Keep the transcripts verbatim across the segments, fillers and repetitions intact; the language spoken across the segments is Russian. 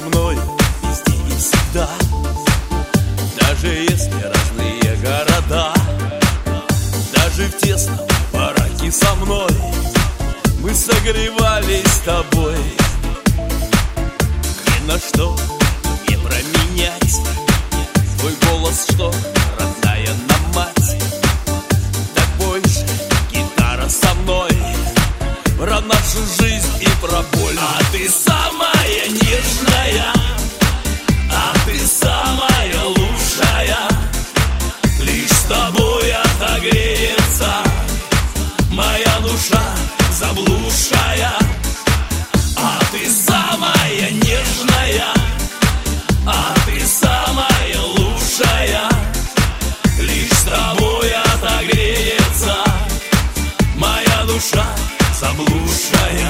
мной везде и всегда. Даже если разные города, даже в тесном бараке со мной мы согревались с тобой. Ни на что не променять твой голос, что родная нам мать. Так больше гитара со мной про нашу жизнь и про боль. А ты самая нежная, а ты самая лучшая. Лишь с тобой отогреется моя душа заблудшая. А ты самая нежная, а ты самая лучшая. Лишь с тобой отогреется моя душа заблудшая.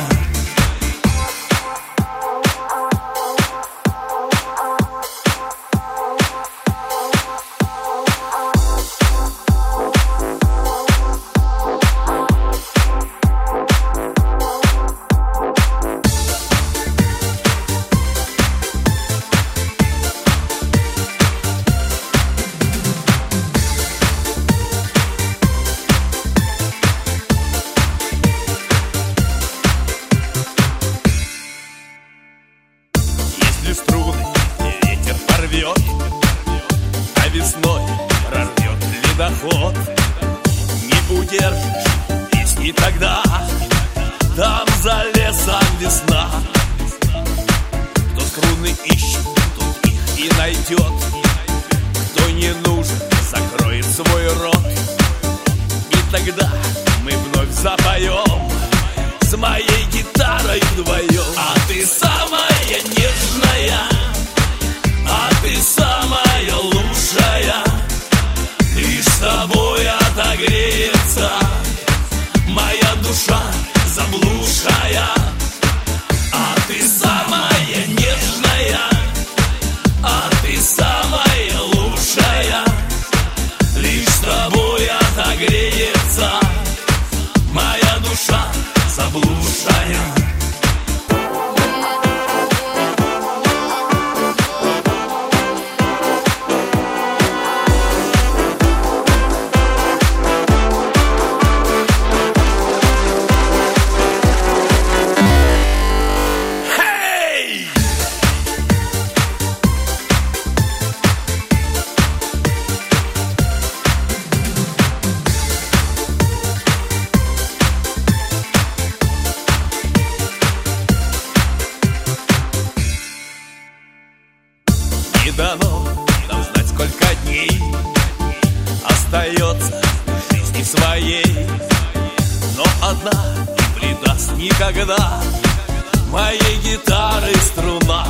Струны ветер порвет, а весной прорвет ледоход. Не удержишь песни тогда, там за лесом весна. Кто струны ищет, тот их и найдет. Кто не нужен, закроет свой рот. И тогда мы вновь запоем с моей гитарой вдвоем. А ты самая нежная, а ты самая лучшая. Лишь с тобой отогреется моя душа заблудшая. А ты самая нежная, а ты самая лучшая. Лишь с тобой отогреется моя душа заблудшая. Не дано нам знать, сколько дней остается в жизни своей, но одна не предаст никогда моей гитары струна.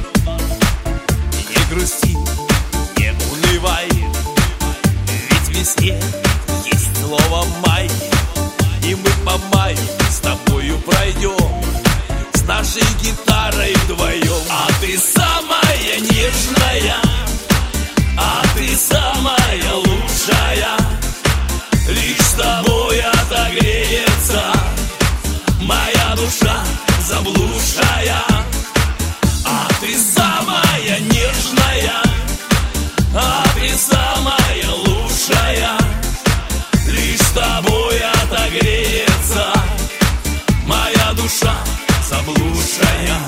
Не грусти, не унывай, ведь весне есть слово «май», и мы по маю с тобою пройдем с нашей гитарой вдвоем. А ты самая нежная, а ты самая лучшая. Лишь с тобой отогреется моя душа заблудшая. А ты самая нежная, а ты самая лучшая. Лишь с тобой отогреется моя душа заблудшая.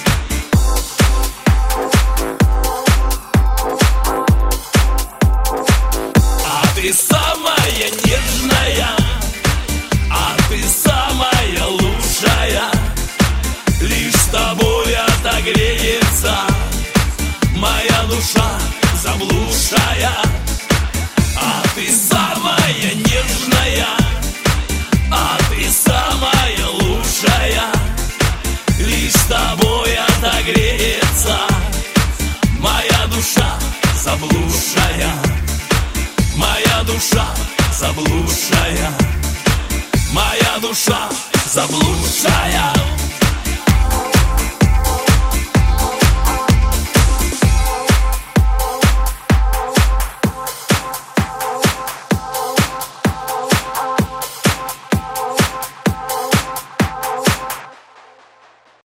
А ты самая нежная, а ты самая лучшая. Лишь с тобой отогреется моя душа заблудшая. А ты самая нежная, а ты самая лучшая. Лишь с тобой отогреется моя душа заблудшая. Моя душа заблудшая, моя душа заблудшая.